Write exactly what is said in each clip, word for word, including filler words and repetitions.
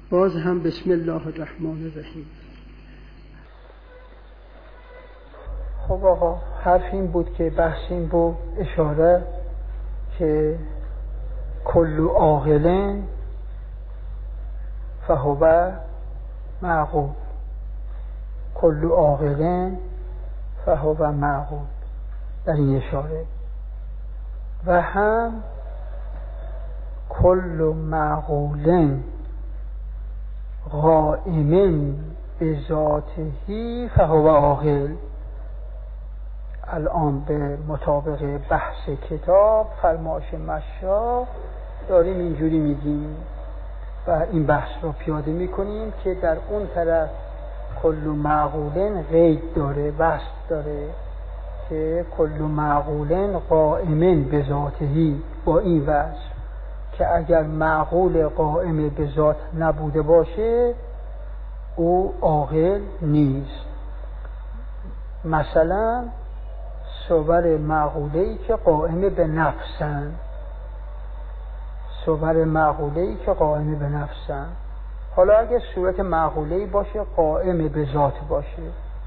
باز هم بسم الله الرحمن الرحیم. خب آقا حرف این بود که بحث این بود اشاره که کل عاقل فهو معقول، کل عاقل فهو معقول در این اشاره، و هم کل معقول قائم بذاته فهو عاقل. الان به مطابق بحث کتاب فرمایش مشا داریم اینجوری میگیم و این بحث رو پیاده میکنیم که در اون طرف کل معقول قید داره، وصف داره که کل معقول قائم بذاتهی، با این وصف که اگر معقول قائم به ذات نبوده باشه او عاقل نیست. مثلا صور معقوله‌ای که قائم به نفسن، صور معقوله‌ای که قائم به نفسن. حالا اگر صورت معقوله‌ای باشه قائم به ذات باشه،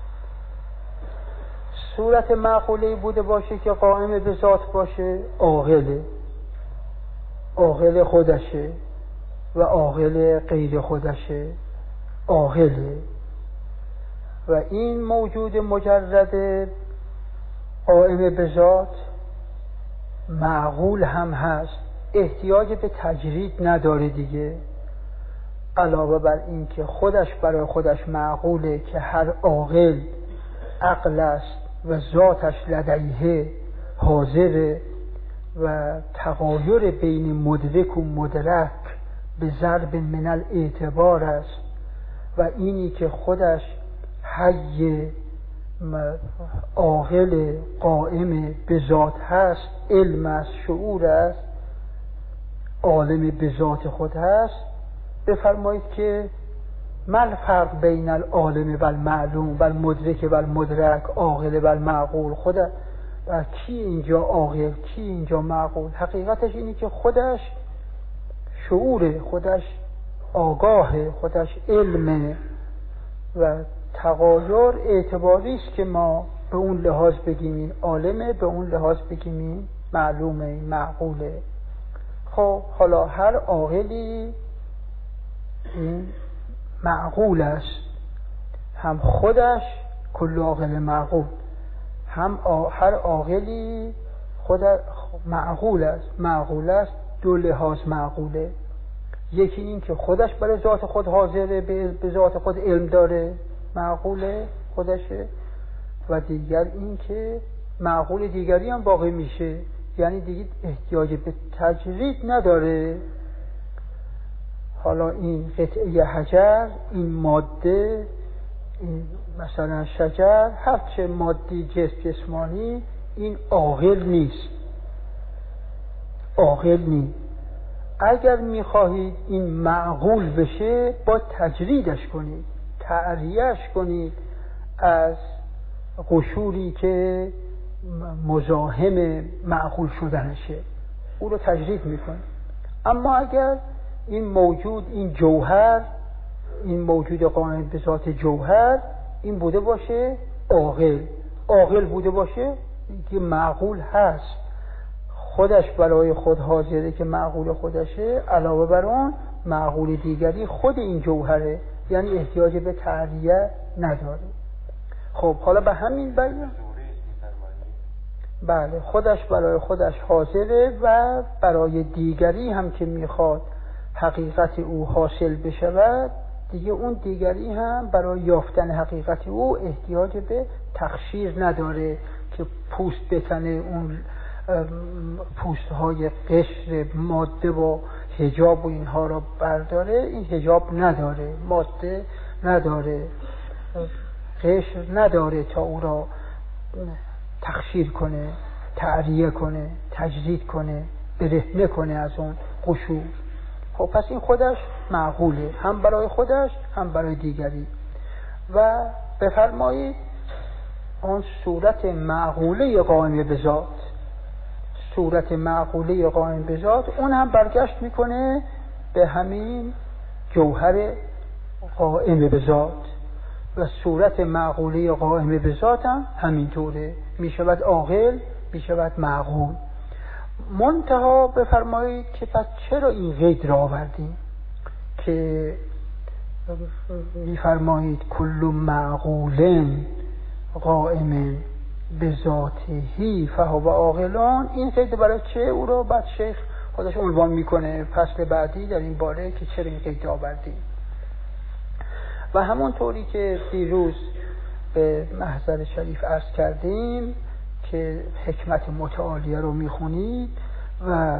صورت معقوله‌ای بوده باشه که قائم به ذات باشه، عاقله، عاقل خودشه و عاقل غیر خودشه، عاقله. و این موجود مجرد قائم به ذات معقول هم هست، احتیاج به تجرید نداره دیگه. علاوه بر این که خودش برای خودش معقوله که هر عاقل عقل است و ذاتش لدیه حاضره و تغایر بین مدرک و مدرک به ضرب من الاعتبار است، و اینی که خودش حی عاقل قائم به ذات هست، علم است، شعور است، عالم به ذات خود هست. بفرمایید که ما فرق بین العالم و المعلوم و المدرک و المدرک، عاقل و المعقول، خود و کی اینجا عاقل کی اینجا معقول؟ حقیقتش اینی که خودش شعوره، خودش آگاهه، خودش علمه و تغایر اعتباری است که ما به اون لحاظ بگیم این عالمه، به اون لحاظ بگیم این معلومه، معقوله. خب حالا هر عاقلی این معقول است، هم خودش کل عاقل معقول، هم هر عاقلی خود معقول است. معقول است دو لحاظ معقوله، یکی این که خودش برای ذات خود حاضره، به ذات خود علم داره، معقوله خودشه، و دیگر این که معقول دیگری هم باقی میشه، یعنی دیگه احتیاج به تجرید نداره. حالا این قطعه حجر، این ماده، این مثلا شجر، هر چه مادی جسم جسمانی، این عاقل نیست، عاقل نیست. اگر میخواهید این معقول بشه با تجریدش کنید، تعریهش کنید از قشوری که مزاحم معقول شدنشه، او رو تجرید میکنید. اما اگر این موجود، این جوهر، این موجود قائم به ذات جوهر این بوده باشه عاقل، عاقل بوده باشه که معقول هست، خودش برای خود حاضره که معقول خودشه، علاوه بر اون معقول دیگری خود این جوهره، یعنی احتیاج به تعریه نداره. خب حالا به همین بیان بله خودش برای خودش حاضره و برای دیگری هم که میخواد حقیقت او حاصل بشود، دیگه اون دیگری هم برای یافتن حقیقت او احتیاج به تخشیر نداره که پوست بتنه، اون پوست های قشر ماده و حجاب و اینها را برداره. این حجاب نداره، ماده نداره، قشر نداره تا او را تخشیر کنه، تعریه کنه، تجرید کنه، برهنه کنه از اون قشور. خب پس این خودش معقوله، هم برای خودش هم برای دیگری. و بفرمایید اون صورت معقوله قائم به ذات، صورت معقوله قائم به ذات، اون هم برگشت میکنه به همین جوهر قائم به ذات و صورت معقوله قائم به ذات هم همینطوره، می شود عاقل، می شود معقول. منتها بفرمایید که پس چرا این قید را آوردیم که می فرمایید کل معقول قائم به ذاته فهو عاقلان. این قید برای چه؟ او را بعد شیخ خودش عنوان میکنه فصل بعدی در این باره که چرا این قید آوردیم. و همون طوری که دیروز به محضر شریف عرض کردیم که حکمت متعالیه رو میخونید و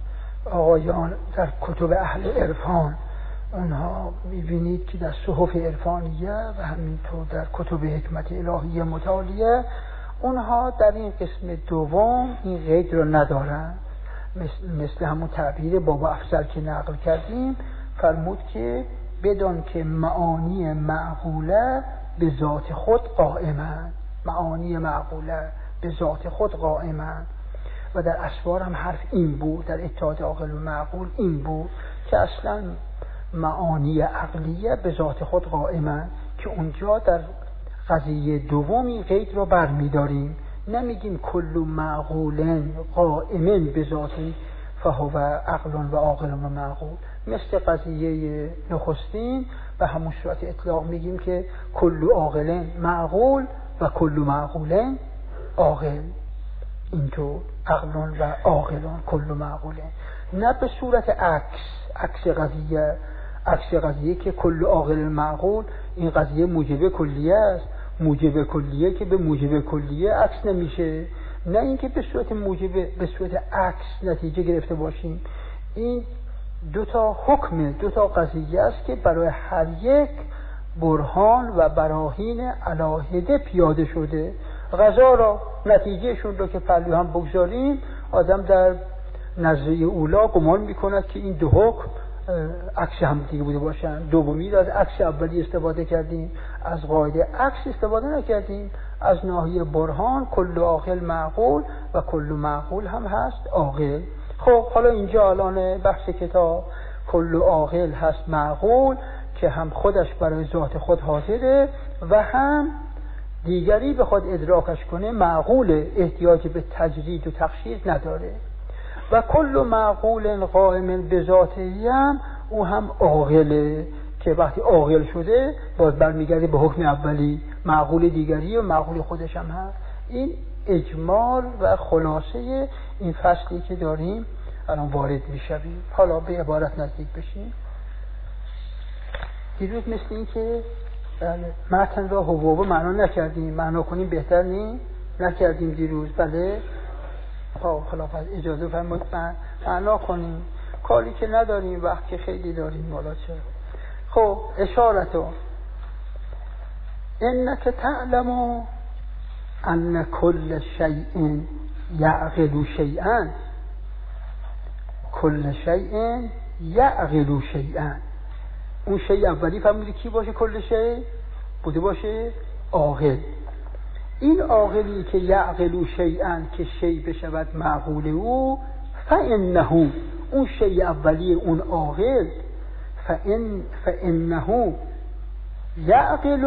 آقایان در کتب اهل عرفان اونها میبینید که در صحف عرفانیه و همینطور در کتب حکمت الهیه متعالیه اونها در این قسم دوم این قید رو ندارن. مثل, مثل همون تعبیر بابا افضل که نقل کردیم، فرمود که بدان که معانی معقوله به ذات خود قائمند، معانی معقوله به ذات خود قائمند. و در اسوار هم حرف این بود، در اتحاد عاقل و معقول این بود که اصلا معانی عقلیه به ذات خود قائمند، که اونجا در قضیه دومی قید رو برمیداریم، نمیگیم کل معقول قائم به ذاتی فهو عقل و عاقل و معقول. مثل قضیه نخستین به همون صورت اطلاق میگیم که کل عاقل معقول و کل معقول عاقل، اینطور عقل و عاقلان کل معقول، نه به صورت عکس عکس قضیه عکس قضیه که کل عاقل معقول این قضیه موجب کلیه است، موجب کلیه که به موجب کلیه عکس نمیشه، نه اینکه به صورت موجب به صورت عکس نتیجه گرفته باشیم. این دو تا حکم دو تا قضیه است که برای هر یک برهان و براهین علاهده پیاده شده. غذا را نتیجهشون رو که پهلو هم بگذاریم، آدم در نظریه اولا گمان میکند که این دو حکم عکس هم دیگه بوده باشن. دومی از عکس اولی استفاده کردیم، از قاعده عکس استفاده نکردیم. از ناحیه برهان کل عاقل معقول و کل معقول هم هست عاقل. خب حالا اینجا الان بحث کتاب کل عاقل هست معقول که هم خودش برای ذات خود حاضره و هم دیگری به خود ادراکش کنه معقول، احتیاج به تجرید و تخشیص نداره. و کل معقول قائم به ذاتی هم او هم عاقله که وقتی عاقل شده باز برمیگرده به حکم اولی، معقول دیگری و معقول خودش هم هست. این اجمال و خلاصه این فصلی که داریم الان وارد میشویم. حالا به عبارت نزدیک بشیم. دیروز مثل این که متن را حبوب معنا نکردیم، معنا کنیم بهتر نی نکردیم دیروز. بله حالا اجازه فرمایید معنا کنیم، کاری که نداریم وقت که خیلی داریم والا چه. خب اشارتو انک تعلم ان کل شیء یعقل شیئا، کل شیء یعقل شیئا. اون شیء اولی فرمودی کی باشه؟ کل شیء بوده باشه عاقل. این عاقلی که یعقل شیئا که شیء بشود معقول او، فانه اون شیء اولی اون عاقل فان فانه یعقل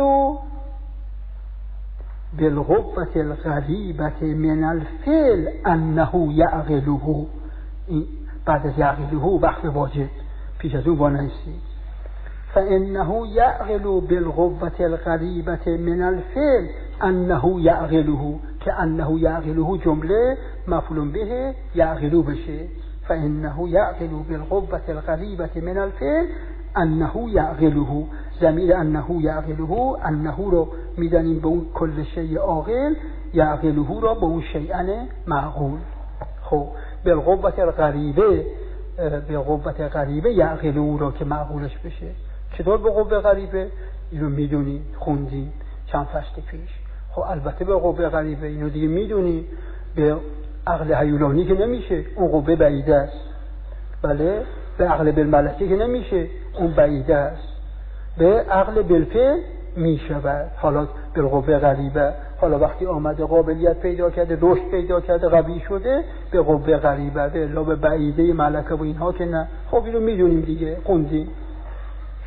بالقوة الغریبة من الفعل انه یعقله. این بعد از یعقله وقت واجب، پیش از اون وانیسی. فانه یعقل بالقوة الغریبة من الفعل انه یعقله، که انه یعقله جمله مفعول به یعقلو بشه. فانه یعقل بالقوة الغریبة من الفعل انه یعقله. ضمیر انه یعقله، انه رو میدانیم به اون کل شیء عاقل، یعقله را به اون شیئن معقول. خب بالقوة الغریبه، به قوت غریبه یعقله را که معقولش بشه. چطور به قوه غریبه؟ اینو میدونی، خوندیم چند فصل پیش. خب البته به قوه غریبه اینو دیگه میدونی، به عقل هیولانی که نمیشه، اون قوه بعیده است. بله به عقل بالملکه که نمیشه، اون بعیده است. به عقل بالفعل میشود. حالا به قوه غریبه، حالا وقتی آمده قابلیت پیدا کرده، رشد پیدا کرده، قوی شده، به قوه غریبه، به الا به بعیده ملکه و اینها که نه. خب اینو میدونیم دیگه، خوندیم.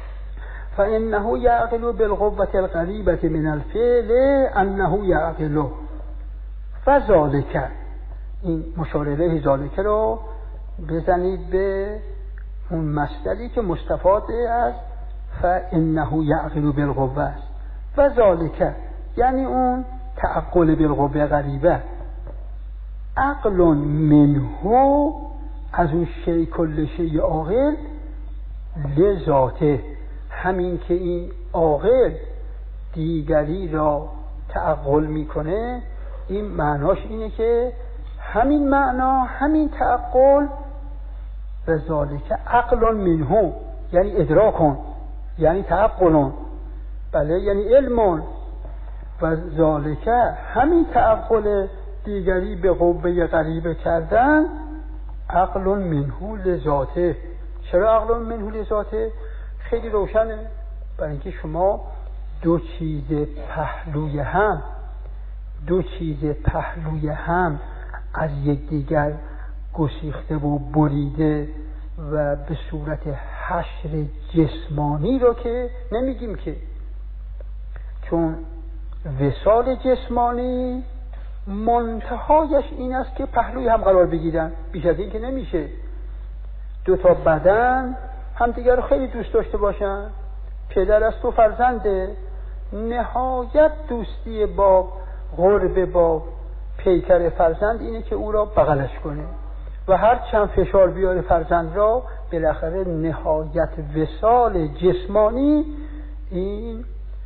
فانه یعقل بالقوة القریبة من الفعل انه یعقل و ذالک. این مشارله ذالک رو بزنید به اون مصدری که مستفاده از فانه یعقل بالقوة است. و ذالک یعنی اون تعقل بالقوة غریبه، عقل منه از اون شی کل شی عاقل لذاته، همین که این عاقل دیگری را تعقل میکنه، این معناش اینه که همین معنا، همین تعقل و ذالک عقل منه یعنی ادراکون، یعنی تعقلون، بله یعنی علمون، و ذالک همین تعقل دیگری به قوه غریبه کردن عقل منه لذاته. چرا عقل منه لذاته؟ خیلی روشنه، برای اینکه شما دو چیز پهلوی هم دو چیز پهلوی هم از یکدیگر گسیخته و بریده و به صورت حشر جسمانی رو که نمیگیم که، چون وصال جسمانی منتهایش این است که پهلوی هم قرار بگیرن، بیش از این که نمیشه. دو تا بدن هم دیگر رو خیلی دوست داشته باشن، پدر است و فرزنده، نهایت دوستی با قرب با پیکر فرزند اینه که او را بغلش کنه و هر چند فشار بیاره فرزند را، بالاخره نهایت وصال جسمانی این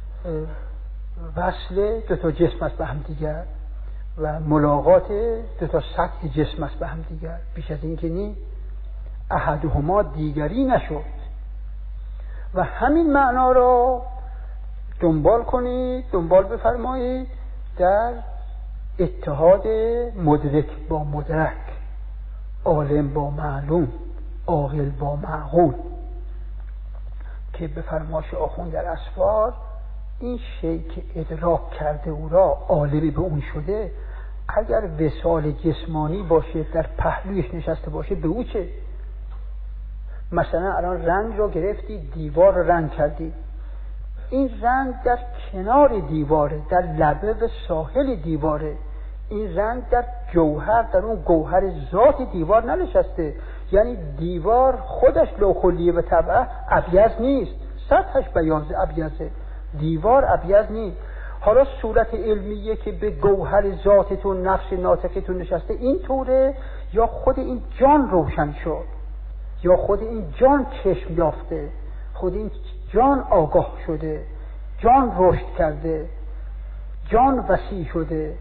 وصل دو تا جسم است به هم دیگر و ملاقات دو تا سطح جسم است به هم دیگر، بیش از این که نی احدهما دیگری نشد. و همین معنا را دنبال کنید، دنبال بفرمایید در اتحاد مدرک با مدرک، عالم با معلوم، عاقل با معقول، که به فرمایش آخوند در اسفار این شی که ادراک کرده او را عالمی به اون شده، اگر وصال جسمانی باشه در پهلویش نشسته باشه به او چه؟ مثلا الان رنگ رو گرفتی، دیوار رو رنگ کردی، این رنگ در کنار دیواره، در لبه و ساحل دیواره، این رنگ در جوهر، در اون گوهر ذات دیوار ننشسته. یعنی دیوار خودش لوخلیه و طبعه ابیض نیست، سطحش بیاض ابیضه، دیوار ابیض نیست. حالا صورت علمیه که به گوهر ذاتتون، نفس ناطقتون نشسته، این طوره یا خود این جان روشن شد، یا خود این جان چشم یافته، خود این جان آگاه شده، جان رشد کرده، جان وسیع شده،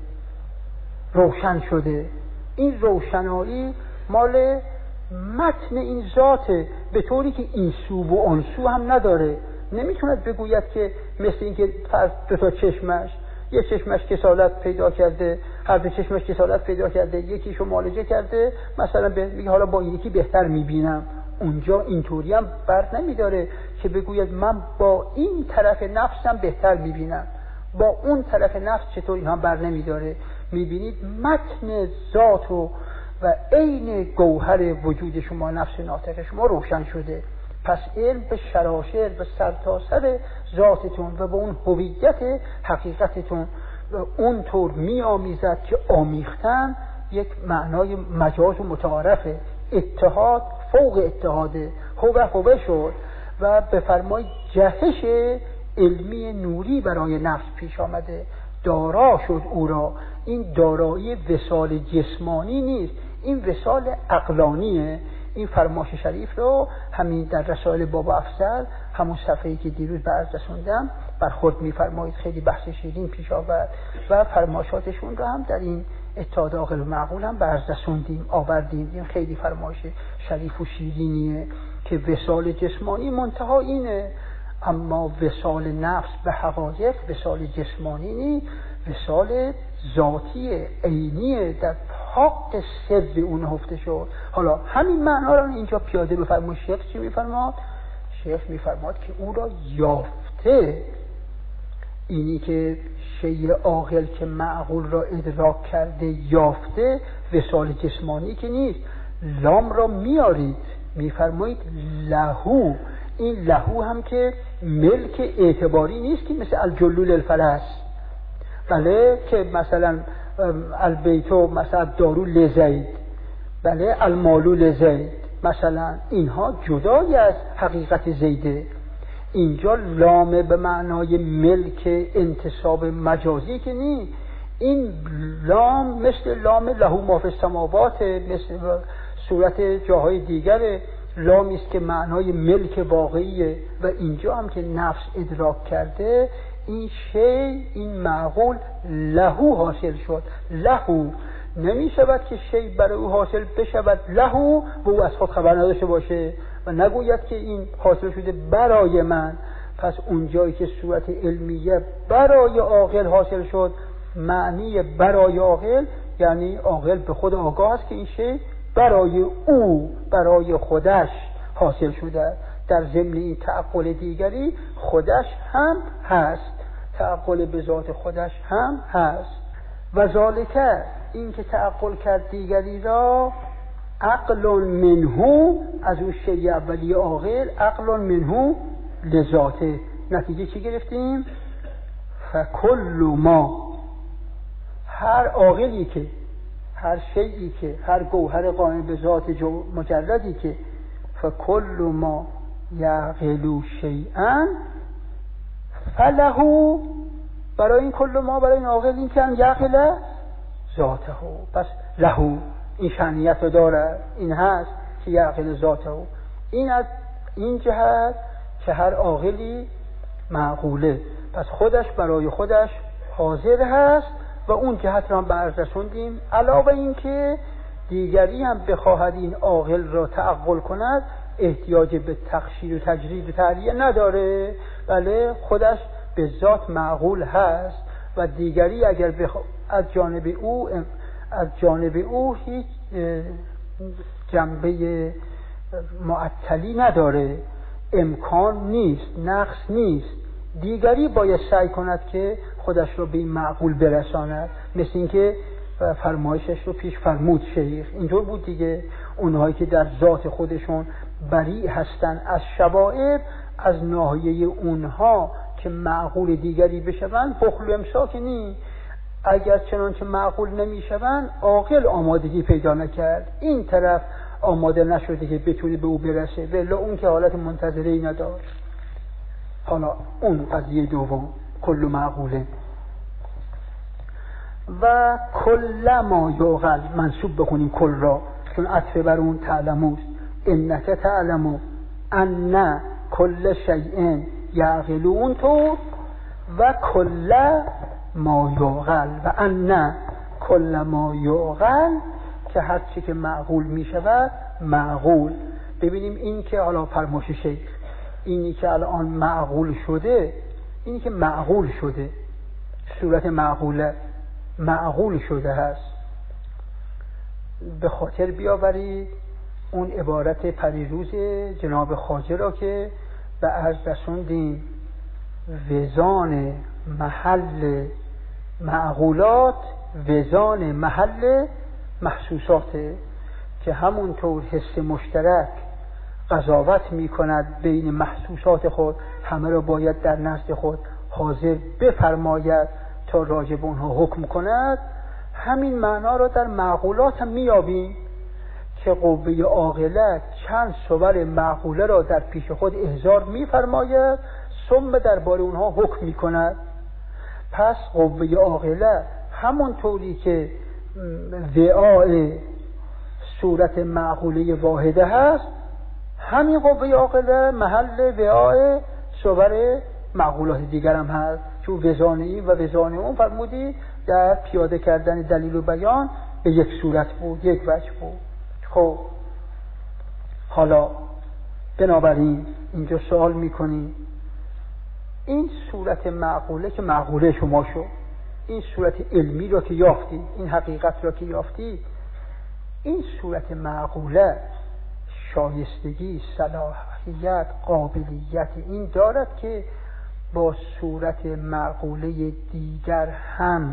روشن شده. این روشنایی مال متن این ذاته، به طوری که این سو و آن سو هم نداره. نمیتوند بگوید که مثل این که فرض دو تا چشمش، یه چشمش کسالت پیدا کرده، هر دو چشمش کسالت پیدا کرده، یکیشو معالجه کرده، مثلا میگه حالا با این یکی بهتر میبینم. اونجا اینطوری هم بر نمیداره که بگوید من با این طرف نفسم بهتر میبینم، با اون طرف نفس چطور، این هم بر نمیداره. میبینید متن ذات و و عین گوهر وجود شما، نفس ناطق شما روشن شده. پس علم به شراشر، به سرتاسر ذاتتون و به اون هویت حقیقتتون اونطور می آمیزد که آمیختن یک معنای مجاز و متعارفه. اتحاد فوق اتحاده، هوه هوه شد و به فرمای جهش علمی نوری برای نفس پیش آمده، دارا شد او را. این دارایی وصال جسمانی نیست، این وصال عقلانیه. این فرمایش شریف رو همین در رسائل بابا افضل، همون صفحه‌ای که دیروز به عرض رسوندم، برخورد می‌فرمایید، خیلی بحث شیرین پیش آورد و فرمایشاتشون رو هم در این اتحاد عاقل و معقول هم به عرض رسوندیم، آوردیم. این خیلی فرمایش شریف و شیرینیه که وصال جسمانی منتها اینه، اما وصال نفس به حقایق وصال جسمانی نیست، وصال ذاتی عینی در حق سر اون هفته شد. حالا همین معنا رو اینجا پیاده بفرمایید. شیخ چی میفرماد؟ شیخ میفرماد که او را یافته، اینی که شیء عاقل که معقول را ادراک کرده یافته، وصال جسمانی که نیست. لام را میارید، میفرمایید لهو، این لهو هم که ملک اعتباری نیست که مثل الجلول الفلس، بله، که مثلا البیتو مثلا دارو لزید، بله، المالو لزید، مثلا اینها جدای از حقیقت زیده. اینجا لام به معنای ملک انتصاب مجازی که نی، این لام مثل لام لهو ما فی السماوات، مثل صورت جاهای دیگر لامی است که معنای ملک واقعیه و اینجا هم که نفس ادراک کرده این شی، این معقول لهو حاصل شد. لهو نمی شود که شی برای او حاصل بشود لهو و او از خود خبر نداشته باشه و نگوید که این حاصل شده برای من. پس اونجایی که صورت علمیه برای عاقل حاصل شد، معنی برای عاقل یعنی عاقل به خود آگاه است که این شی برای او، برای خودش حاصل شده. در ضمن این تعقل دیگری خودش هم هست، تعقل به ذات خودش هم هست. و ذالکه، این که تعقل کرد دیگری را، عقل منهو، از اون شیء اولی عاقل، عقل منهو لذاته. نتیجه چی گرفتیم؟ فکل ما، هر عاقلی که، هر شیئی که، هر گوهر قائم به ذات مجردی که، فکل ما یعقل شیئا فله، برای این کل ما، برای این عاقل این که یعقل ذاته، پس له این شأنیت رو داره، این هست که یعقل ذاته. این از این جهت که هر عاقلی معقوله، پس خودش برای خودش حاضر هست و اون جهت را هم برز رسوندیم. علاوه این که دیگری هم بخواهد این عاقل را تعقل کند احتیاج به تخشیر و تجرید و تعریه نداره، بله، خودش به ذات معقول هست و دیگری اگر بخوا... از جانب او از جانب او هیچ جنبه معطلی نداره، امکان نیست، نقص نیست. دیگری باید سعی کند که خودش رو به این معقول برساند، مثل اینکه فرمایشش رو پیش فرمود شیخ، اینطور بود دیگه. اونهایی که در ذات خودشون بری هستن از شوائب، از ناحیه اونها که معقول دیگری بشون بخل و امساک نی. اگر چنانچه معقول نمیشون عاقل آمادگی پیدا نکرد، این طرف آماده نشده که بتونه به او برسه، ولی اون که حالت منتظره ای نداشت. حالا اون قضیه دوم کل معقوله. و کل ما یعقل منصوب بکنیم کل را، چون عطف بر اون تعلموست. انک تعلمو ان کل شیء یعقلون تو و کل ما یعقل و ان کل ما یعقل، که هر چی که معقول می شود معقول. ببینیم این که حالا فرمایش شیخ، اینی که الان معقول شده، اینی که معقول شده، صورت معقوله معقول شده هست. به خاطر بیاورید اون عبارت پریروز جناب خواجه را که به عرض رسوندیم، وزان محل معقولات وزان محل محسوساته، که همونطور حس مشترک قضاوت می کند بین محسوسات خود، همه را باید در نزد خود حاضر بفرماید تا راجب اونها حکم کند، همین معنا را در معقولات هم میابیم که قوه عاقله چند صور معقوله را در پیش خود احضار میفرماید، ثم درباره اونها حکم میکند. پس قوه عاقله همون طوری که وعاء صورت معقوله واحده هست، همین قوه عاقله محل وعاء صور معقولات دیگر هم هست. چون وزان این و وزان اون فرمودی در پیاده کردن دلیل و بیان به یک صورت بود، یک وجه بود. خب حالا بنابراین اینجا سوال میکنی این صورت معقوله که معقوله شما شد، این صورت علمی را که یافتی، این حقیقت را که یافتی، این صورت معقوله شایستگی، صلاحیت، قابلیت این دارد که با صورت معقوله دیگر هم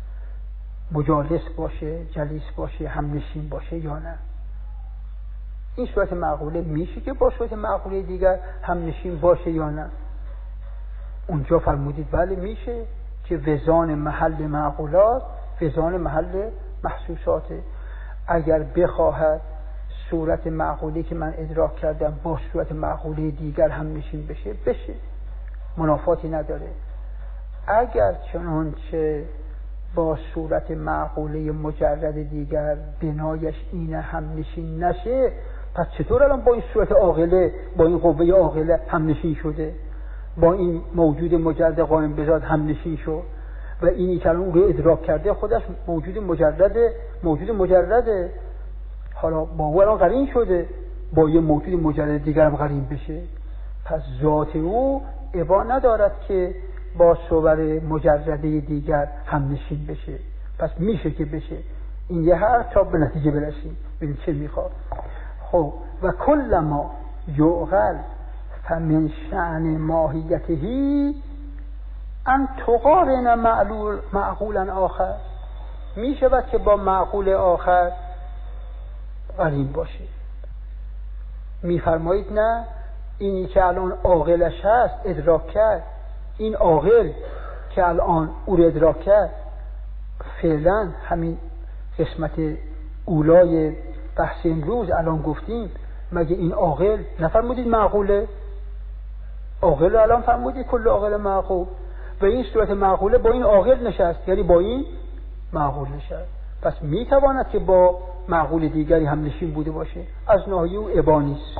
مجالس باشه، جلیس باشه، هم نشین باشه یا نه؟ این صورت معقوله میشه که با صورت معقوله دیگر هم نشین باشه یا نه؟ اونجا فرمودید بله میشه که وزان محل معقولات وزان محل محسوساته. اگر بخواهد صورت معقوله که من ادراک کردم با صورت معقوله دیگر هم نشین بشه بشه، منافاتی نداره. اگر چنانچه با صورت معقوله مجرد دیگر بنایش اینه هم نشین نشه، پس چطور الان با این صورت عاقله، با این قوه عاقله هم نشین شده، با این موجود مجرد قائم به ذات هم نشین شد و اینی که الان اون رو ادراک کرده خودش موجود مجرده موجود مجرده حالا با او الان قرین شده، با یه موجود مجرد دیگر هم قرین بشه. پس ذات او ابا ندارد که با صور مجرده دیگر هم نشین بشه، پس میشه که بشه. این یه حرف تا به نتیجه برسیم ببین چه میخواد. خب و کل ما یعقل فمن شأن ماهیتهی ان تقارن معلول معقولا آخر، میشود که با معقول آخر قرین باشه. میفرمایید نه، اینی که الان عاقلش هست ادراک کرد، این عاقل که الان او رو ادراک کرد، فعلا همین قسمت اولای بحث امروز الان گفتیم، مگه این عاقل نفرمودید معقوله؟ عاقل الان فرمودید کل عاقل معقول، و این صورت معقوله با این عاقل نشست، یعنی با این معقول نشست. پس میتواند که با معقول دیگری هم نشین بوده باشه، از ناحیه او ابا نیست.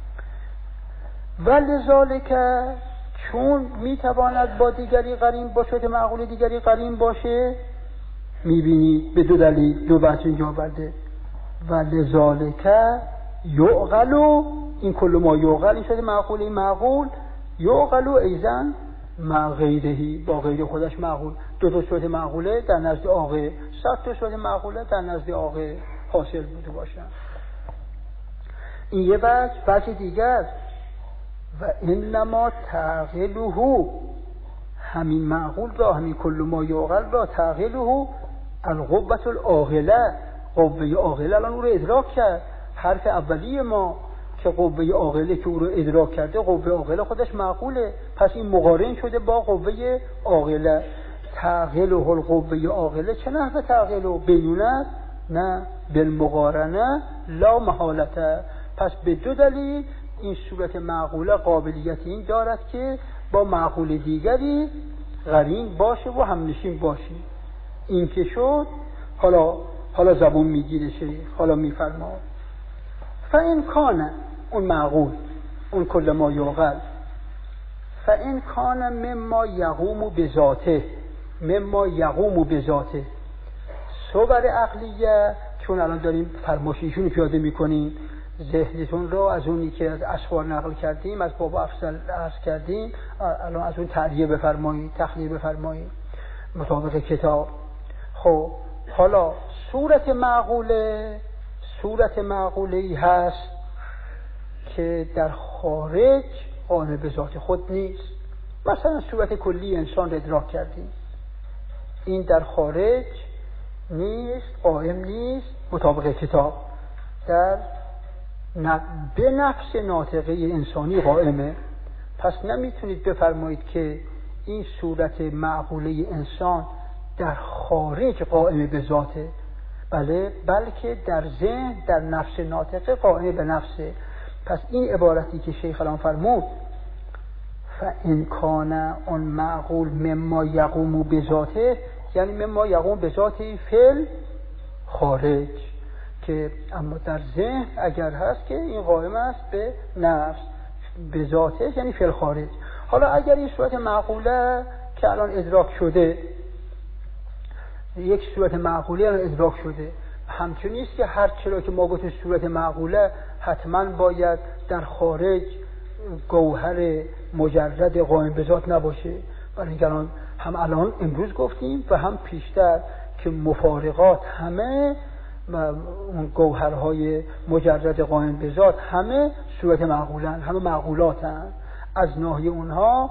ولذالک چون میتواند با دیگری قرین با صورت معقول دیگری قرین باشه، میبینی به دو دلیل دو وجه اینجا آورده. ولذالک یعقل، این کل ما یعقل، این صورت معقول این معقول، یعقل ایضا مع غیرهی، با غیر خودش معقول. دو تا صورت معقوله در نزد عاقل، صد تا صورت معقوله در نزد عاقل حاصل بوده باشن. این یه وجه. وجه دیگر و انما تعقله، همین معقول را، همین کل ما یعقل را، تعقله القوة العاقله، قوه عاقله الان او رو ادراک کرد. حرف اولی ما که قوه عاقله که او رو ادراک کرده، قوه عاقله خودش معقوله، پس این مقارن شده با قوه عاقله. تعقله القوه عاقله، چه نحوه تعقله؟ بینونت نه بالمقارنه لا محالته. پس به دو دلیل این صورت معقوله قابلیت این دارد که با معقول دیگری قرین باشه و همنشین باشه. این که شد، حالا حالا زبون میگیره شریف، حالا میفرماد فإن کان، اون معقول اون کل ما یعقل، فإن کان مما یقوم بذاته، مما یقوم بذاته صور عقلیه، چون الان داریم فرماشیشون پیاده میکنیم، ذهنتون رو از اونی که از اشعار نقل کردیم، از بابا افضل عرض کردیم، الان از اون تعریه بفرمایید، تخلیه بفرمایید مطابق کتاب. خب حالا صورت معقوله، صورت معقوله ای هست که در خارج قائم به ذات خود نیست. مثلا صورت کلی انسان را ادراک کردیم، این در خارج نیست، قائم نیست مطابق کتاب، در به نفس ناطقه انسانی قائمه. پس نمیتونید بفرمایید که این صورت معقوله انسان در خارج قائم به ذاته، بله، بلکه در ذهن در نفس ناطقه قائم به نفسه. پس این عبارتی که شیخ الان فرمود فإن کان اون معقول مما یقوم بذاته، یعنی مما یقوم بذاته فعل خارج، که اما در ذهن اگر هست که این قائم است به نفس به ذاته، یعنی فعل خارج. حالا اگر این صورت معقوله که الان ادراک شده، یک صورت معقوله الان ادراک شده، همچون نیست که هر چرا که ما گفتیم صورت معقوله حتما باید در خارج گوهر مجرد قائم به ذات نباشه. برای اینکه الان هم الان امروز گفتیم و هم پیشتر که مفارقات همه اون گوهرهای مجرد قائم به ذات همه صورت معقولن، همه معقولاتن. از ناحیه اونها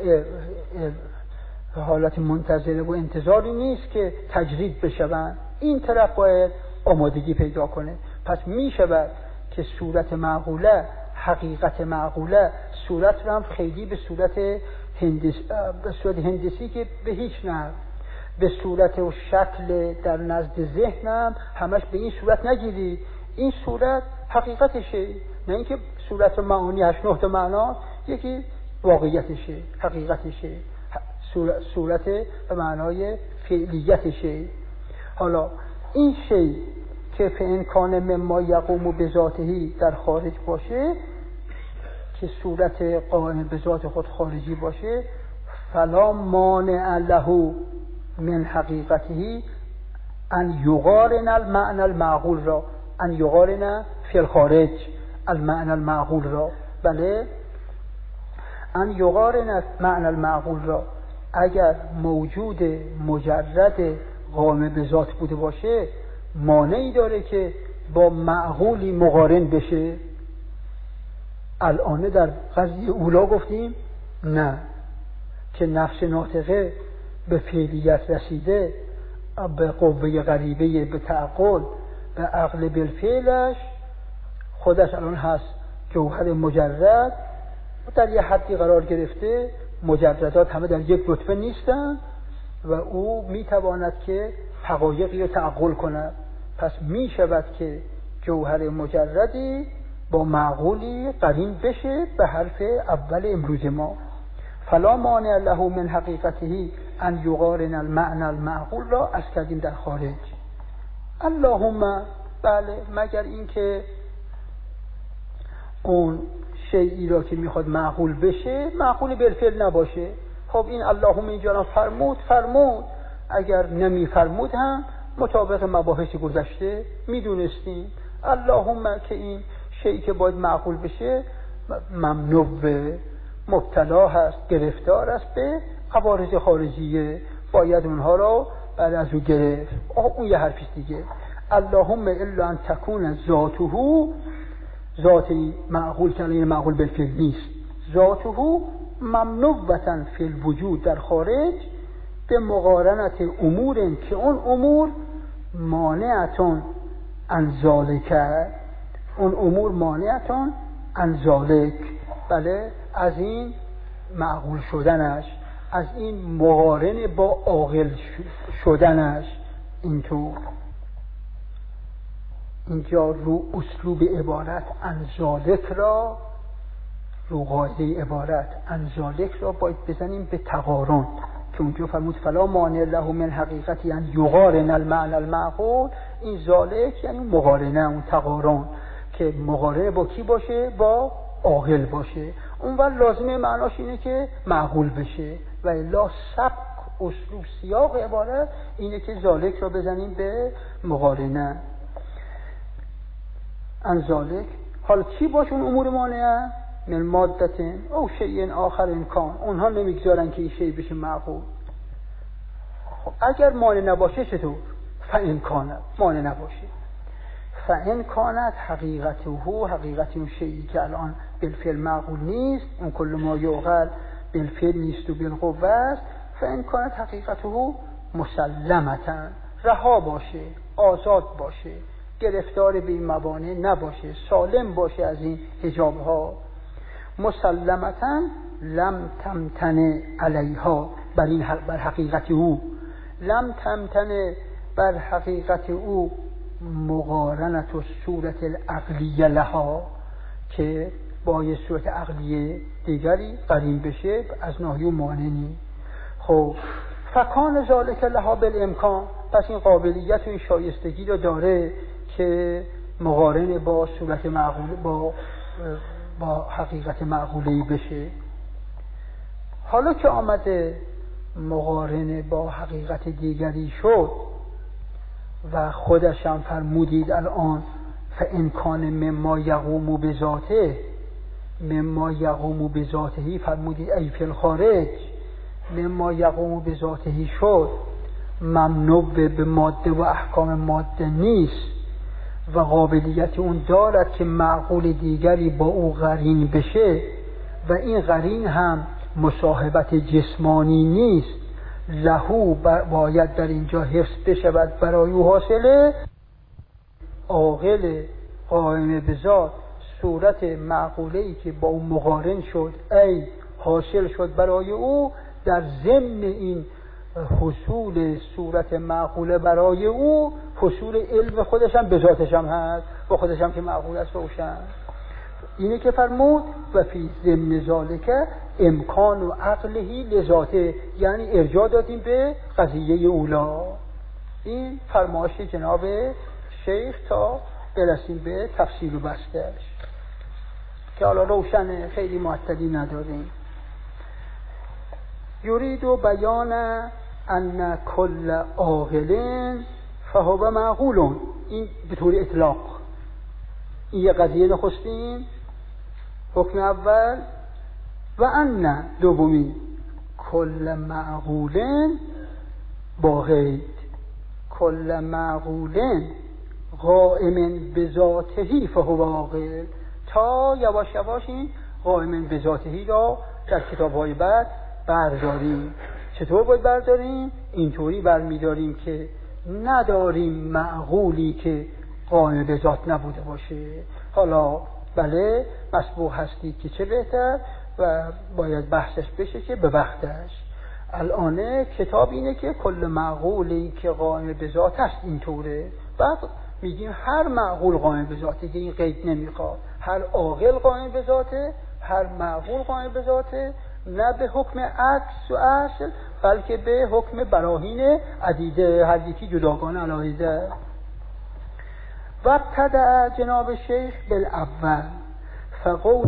حالت منتظره و انتظاری نیست که تجرید بشوند، این طرف باید آمادگی پیدا کنه. پس می شود که صورت معقوله، حقیقت معقوله، صورت رو هم خیلی به صورت هندس به صورت هندسی که به هیچ نه، به صورت و شکل در نزد ذهنم همش به این صورت نگیرید. این صورت حقیقتشه، نه اینکه صورت و معانی هشت نه تا معنا، یکی واقعیتشه، حقیقتشه، صورت به معنای فعلیتشه. حالا این شی که فإن کان مما یقوم بذاته در خارج باشه، که صورت قائم به ذات خود خارجی باشه، فلا مانع له من حقیقته ان یقارن المعنى المعقول را، ان یقارن فی الخارج المعنى المعقول را، بله، ان یقارن معنى المعقول را، اگر موجود مجرد قائم به ذات بوده باشه، مانعی داره که با معقولی مقارن بشه؟ الان در قضیه اولا گفتیم نه، که نفس ناطقه به فعلیت رسیده، به قوه غریبه، به تعقل، به عقل بالفعلش خودش الان هست جوهر مجرد، در یه حدی قرار گرفته، مجردات همه در یک رتبه نیستن و او میتواند که حقایقی رو تعقل کند. پس میشود که جوهر مجردی با معقولی قرین بشه به حرف اول امروز ما. فلا مانع له من حقیقته ان یقارن المعنى المعقول را از کردیم در خارج. اللهم، بله، مگر اینکه اون شیئی را که میخواد معقول بشه معقول بالفعل نباشه. خب این اللهم اینجا را فرمود فرمود اگر نمی فرمود هم مطابق مباحث گذشته میدونستیم اللهم که این شیئی که باید معقول بشه ممنوع به مبتلا هست، گرفتار است به عوارض خارجیه، باید اونها را بعد از او گرفت. اون یه حرفی دیگه. اللهم الا ان تکون ذاته، ذاتی معقول که این معقول بالفعل نیست، ذاته ممنوعة فی الوجود در خارج به مقارنت امور که اون امور مانعتون عن ذالک، اون امور مانعتون عن ذالک، بله، از این معقول شدنش، از این مقارن با عاقل شدنش. اینطور اینجا رو اسلوب عبارت عن ذالک را، رو قاعده عبارت عن ذالک را باید بزنیم به تقارن، که اونجا فرمود فلا مانع له من حقیقتی ان یقارن المعنى المعقول. این ذالک یعنی مقارنه، اون تقارن که مقارنه با کی باشه؟ با عاقل باشه. اون وقت لازمه معناش اینه که معقول بشه، و الا سبک اسلوب سیاق عبارت اینه که ذالک را بزنیم به مقارنه عن ذالک. حالا چی باشه اون امور مانعه؟ من مادتن او شیء آخر امکان، اونها نمیگذارن که این شیء بشه معقول. خب اگر مانع نباشه چطور؟ فإن کانت، مانع نباشه، فإن کانت حقیقته، حقیقت اون شیئی که الان بالفعل معقول نیست، اون کل ما یعقل بالفعل نیست و بالقوه است، فإن کانت حقیقته مسلمتا، رها باشه، آزاد باشه، گرفتار به این موانع نباشه، سالم باشه از این حجاب ها. مسلمتا لم تمتن علیها، بر این بر حقیقت او، لم تمتن بر حقیقت او مقارنت و صورت العقلیه لها، که با یه صورت عقلیه دیگری قرین بشه از ناحیه مانعنی. خب فکان ذالک لها بالامکان، پس این قابلیت و این شایستگی رو داره که مقارن با صورت معقول با با حقیقت معقوله‌ای بشه. حالا که آمده مقارنه با حقیقت دیگری شد و خودش هم فرمودید الان فإن کان مما یقوم بذاته، مما یقوم بذاته فرمودید ای فی الخارج، مما یقوم بذاته شد، ممنوع به ماده و احکام ماده نیست و قابلیت اون دارد که معقول دیگری با او قرین بشه و این قرین هم مصاحبت جسمانی نیست، لهو باید در اینجا حفظ بشود برای او حاصله، عاقل قائم به ذات صورت معقوله‌ای که با اون مقارن شد ای حاصل شد برای او، در ضمن این حصول صورت معقوله برای او حصول علم خودش هم به ذاتش هم هست، با خودش هم که معقول است روشن. اینه که فرمود و فی ضمن ذالک امکان و عقلهی لذاته، یعنی ارجاع دادیم به قضیه اولا. این فرمایش جناب شیخ تا برسیم به تفصیل و بستش که حالا روشنه، خیلی معطلی نداریم. یرید و بیان ان کل عاقل فهو معقول، این به طور اطلاق این یه قضیه نخستین حکم اول. و ان دومی کل معقول با غید، کل معقول قائم بذاتهی فهو عاقل، تا یواش یواش این قائم بذاتهی را در کتاب‌های بعد برداریم. چطور باید برداریم؟ اینطوری برمیداریم که نداریم معقولی که قائم به ذات نبوده باشه. حالا بله مسبوق هستی که چه بهتر و باید بحثش بشه که به وقتش. الان کتاب اینه که کل معقولی که قائم به ذات هست اینطوره، بعد میگیم هر معقول قائم به ذاته که این قید نمیخواد، هر عاقل قائم به ذاته، هر معقول قائم به ذاته، نه به حکم عکس و اصل بلکه به حکم براهین عدیده، هر یکی جداگانه علاوه. و ابتدأ جناب شیخ بالاول فقول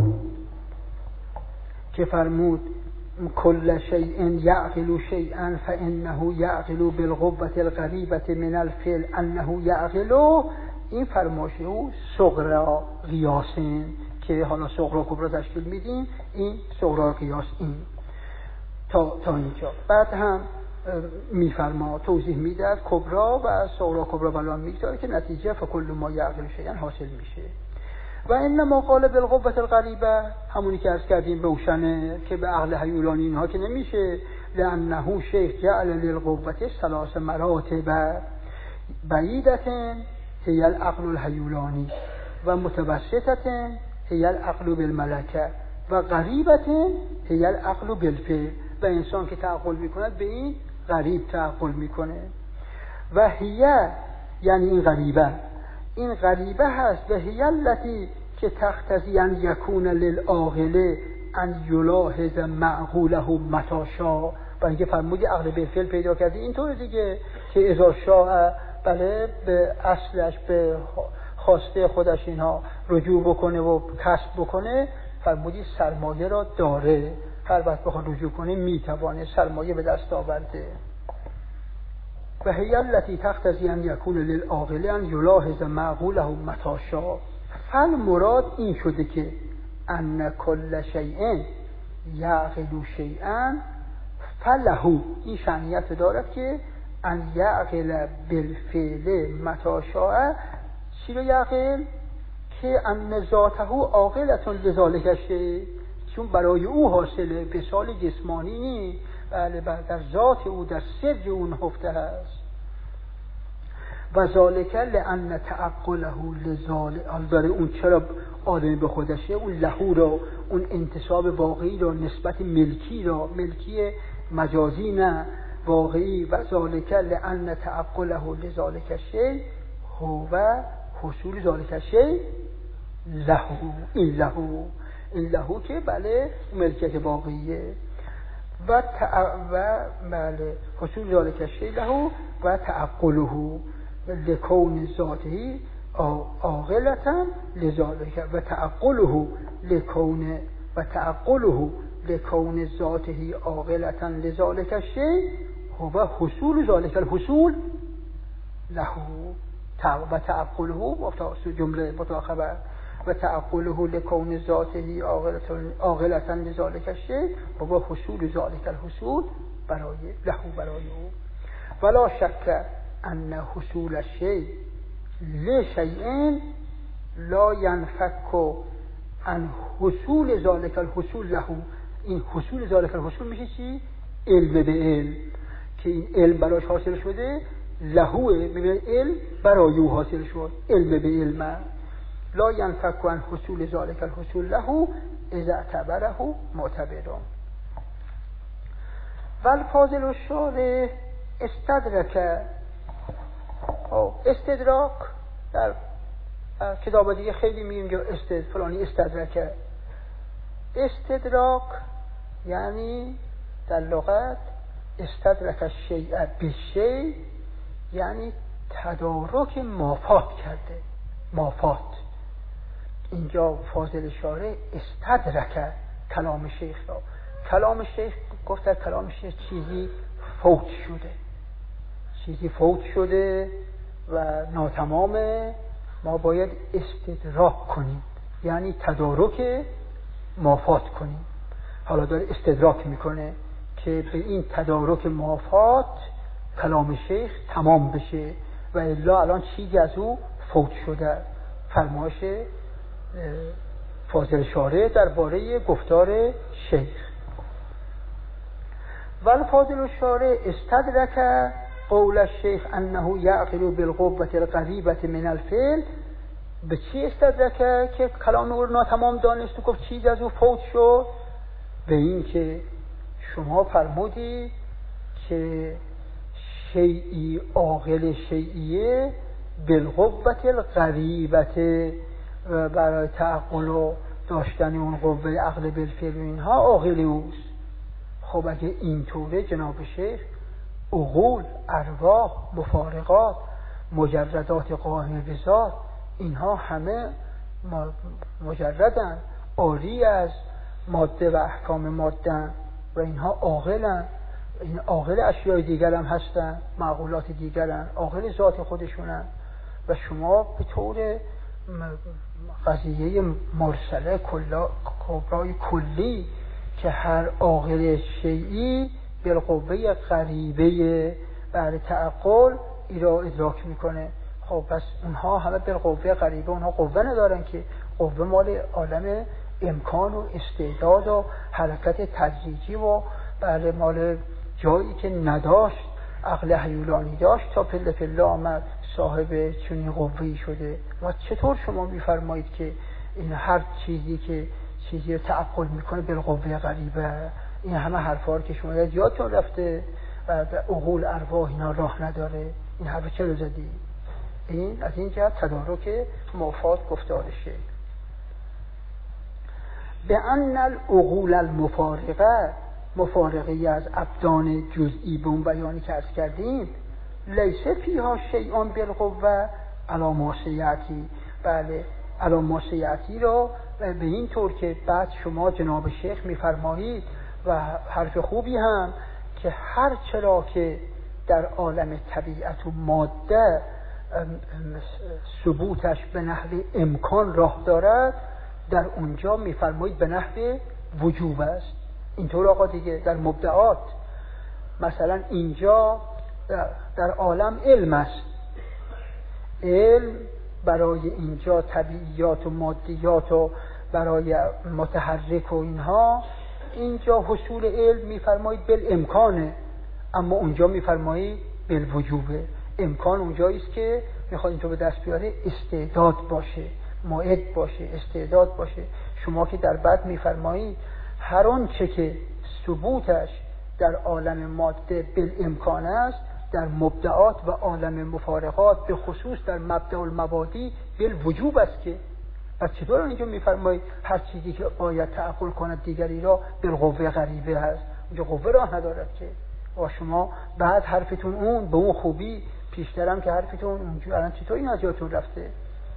که فرمود کل شیء یعقل شیئا فانه یعقل بالقوة القریبة من الفعل انه یعقل. این فرمایش او صغرا قیاسین که حالا صغرا و کبرا تشکیل میدیم، این صغرا قیاس این تا تا اینجا. بعد هم میفرما توضیح میده کبرا و صغرا کبرا بلان میگذاره که نتیجه فکل ما یعقل شیئا حاصل میشه. و انما قال بالقوة القریبة همونی که عرض کردیم روشنه که به عقل هیولانی اینها که نمیشه، لانه شیخ جعل للقوة ثلاث مراتب بعیدة هی العقل الهیولانی و متوسطة هی العقل بالملکه و قریبة هی العقل بالفعل. و انسان که تعقل میکند به این قریب تعقل میکنه. و هیه یعنی این غریبه، این غریبه هست و هی التی که تقتضی ان یکون للعاقل ان یلاحظ معقوله متی شاء. و اینکه فرمودی عقل بالفعل پیدا کردی اینطور دیگه که اذا شاء بله به اصلش به خواسته خودش اینها رجوع بکنه و کسب بکنه. فرمودی سرمایه را داره، هر وقت بخواد رجوع کنه میتوانه سرمایه به دست آورده. و هی التی تقتضی ان یکون للعاقل ان یلاحظ معقوله متی شاء. فالمراد این شده که ان کل شیء یعقل شیئا فله، این شأنیت دارد که ان یعقل بالفعل متی شاء. چی رو یعقل؟ که ان ذاته عاقلة لذالک شیء، چون برای او حاصله، به سال جسمانی نی، بله در ذات او در سر اون هفته هست. و ذالک لان تعقله لذالک، داره اون چرا آدمی به خودشه، اون لهو را، اون انتصاب واقعی را، نسبت ملکی را، ملکی مجازی نه واقعی. و ذالک لان تعقله لذالک شیء هو حصول ذالک شیء لهو، این لهو این لهو که بله ملکیت واقعیه. و تع... و بله حصول ذالک شیء لهو و تعقله لکون ذاته عاقلة لذالک و تعقله لکون و تعقله لکون ذاته عاقلة لذالک شیء هو حصول ذالک الحصول له. و تعقله جمله متأخره و تعقله لکون ذاته عاقلة لذالک الشیء و حصول ذالک الحصول برای له برای او. ولا شک ان حصول الشیء لشیء لا ينفك عن حصول ذالک الحصول له. این حصول ذالک الحصول میشه چی؟ علم به علم، که این علم براش حاصل شده لهوه، ببینید علم برای او حاصل شد، علم به علم. لا ينفك عن حصول ذلك الحصول له اذا اعتبره معتبرون. والفاضل الشارع استدرک. استدراک در کتاب دیگه خیلی میگیم استد فلانی استدرک. استدراک یعنی در لغت استدرک الشیء بالشیء، یعنی تدارک مافات کرده. مافات اینجا فاضل شارع استدرک کلام شیخ را. کلام شیخ گفت کلام شیخ چیزی فوت شده، چیزی فوت شده و ناتمامه، ما باید استدراک کنیم، یعنی تدارک مافات کنیم. حالا داره استدراک میکنه که به این تدارک مافات کلام شیخ تمام بشه و الا الان چیزی از او فوت شده. فرمایش فاضل شارع درباره گفتار شیخ. والفاضل الشارع استدرک قول الشیخ انه یعقل بالقوة القریبة من الفعل. به چی استدرک که کلام او ناتمام دانست و گفت چیز از او فوت شد؟ به این که شما فرمودی که شیئی عاقل شیئیه بالقوة القریبة، برای تعقل و داشتن اون قوه عقل بالفعل و اینها عاقل اوست. خب اگه اینطوره جناب شیخ عقول، ارواح، مفارقات، مجردات قائمه به ذات، اینها همه مجردن، عاری از ماده و احکام ماده و اینها عاقلن. این عاقل اشیاء دیگر هم هستن، معقولات دیگر هم عاقل ذات خودشونن و شما به طور قضیه مرسله کبرای کلی که هر عاقل شیئی بالقوه غریبه بعد تعقل ای را ادراک میکنه. خب پس اونها همه بالقوه غریبه، اونها قوه ندارن که، قوه مال عالم امکان و استعداد و حرکت تدریجی و بله مال جایی که نداشت عقل هیولانی داشت تا پله پله آمد صاحب چنین قوه‌ای شده. و چطور شما میفرمایید که این هر چیزی که چیزی رو تعقل میکنه بالقوه غریبه؟ این همه حرفا رو که شما یادتون رفته و به عقول ارواح اینا راه نداره. این حرف چرا زدی؟ این از این جهت تدارک مفاد گفتار شیخ. به ان العقول المفارقه، مفارقی از ابدان جزئی به اون بیانی که عرض کردیم، لیسه فیها شیئان بالقوه علی ما سیأتی. بله علی ما سیأتی را به این طور که بعد شما جناب شیخ میفرمایید و حرف خوبی هم که هر چرا که در عالم طبیعت و ماده ثبوتش به نحو امکان راه دارد، در اونجا میفرمایید به نحو وجوب است. اینطور آقا دیگه در مبدعات مثلا اینجا در عالم علم است، علم برای اینجا طبیعیات و مادیات و برای متحرک و اینها، اینجا حصول علم میفرمایید بالامکانه، اما اونجا میفرمایید بالوجوبه. امکان اونجایی است که میخواد اینطور به دست بیاره استعداد باشه، موعد باشه، استعداد باشه. شما که در بعد میفرمایید هر آن چه که ثبوتش در عالم ماده بالامکان است، در مبدعات و عالم مفارقات به خصوص در مبدع المبادی بالوجوب است. که پس چطور اینجا میفرمایید هر چیزی که باید تعقل کند دیگری را بالقوه غریبه هست؟ اونجا قوه راه ندارد که. و شما بعد حرفتون اون به اون خوبی پیشترم که حرفتون اونجا الان چطور این از یادتون رفته؟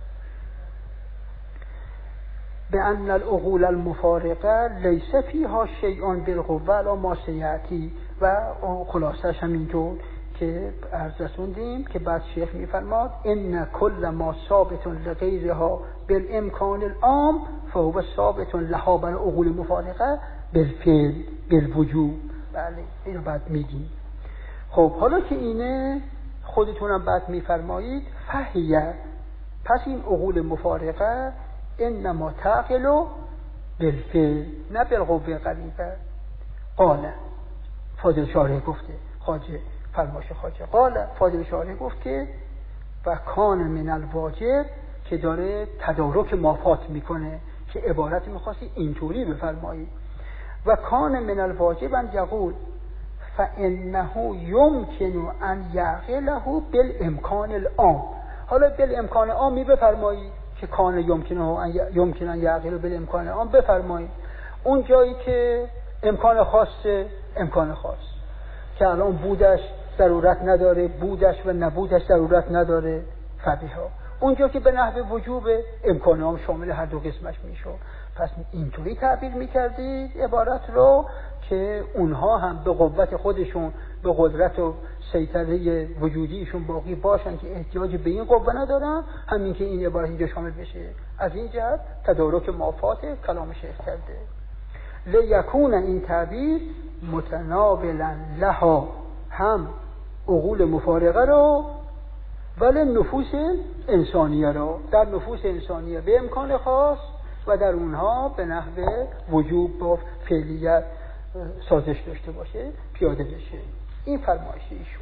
بأن العقول المفارقه لیس فیها شیئان بالقوه علی ما سیأتی. و خلاصش همینطور که عرض رسوندیم که بعد شیخ میفرماد ان کل ما ثابت لغیرها بالامکان العام فهو ثابت لها بر عقول مفارقه بالفعل بالوجوب. بله اینو بعد میگیم. خب حالا که اینه خودتونم بعد میفرمایید فهیه، پس این عقول مفارقه انما تعقل بالفعل نه بالقوه غریبه. قال فاضل شارح گفته، خواجه فرمایش خواجه، قال فاضل شارح گفت که و کان من الواجب که داره تدارک مافات میکنه که عبارت میخواستی اینطوری بفرمایی. و کان من الواجب ان یقول فانه یمکن ان یعقله بالامکان العام. حالا بالامکان عام می بفرمایی که کان یمکن ان یمکن ان یعقله بالامکان العام بفرمایی. اون جایی که امکان خاصه، امکان خاص که الان بودش ضرورت نداره، بودش و نبودش ضرورت نداره، فبیها. اونجا که به نحو وجوب، امکان عام شامل هر دو قسمش میشه. پس اینطوری تعبیر میکردید عبارت رو که اونها هم به قوت خودشون، به قدرت و سیطره وجودیشون باقی باشن که احتیاج به این قوه ندارن، همین که این عبارت اینجا شامل بشه. از این جهت تدارک مافات کلام شیخ کرده. لیکون این تعبیر متناولا لها، هم عقول مفارقه رو ولی نفوس انسانیه رو، در نفوس انسانیه به امکان خاص و در اونها به نحو وجوب با فعلیت سازش داشته باشه، پیاده بشه. این فرمایش ایشون.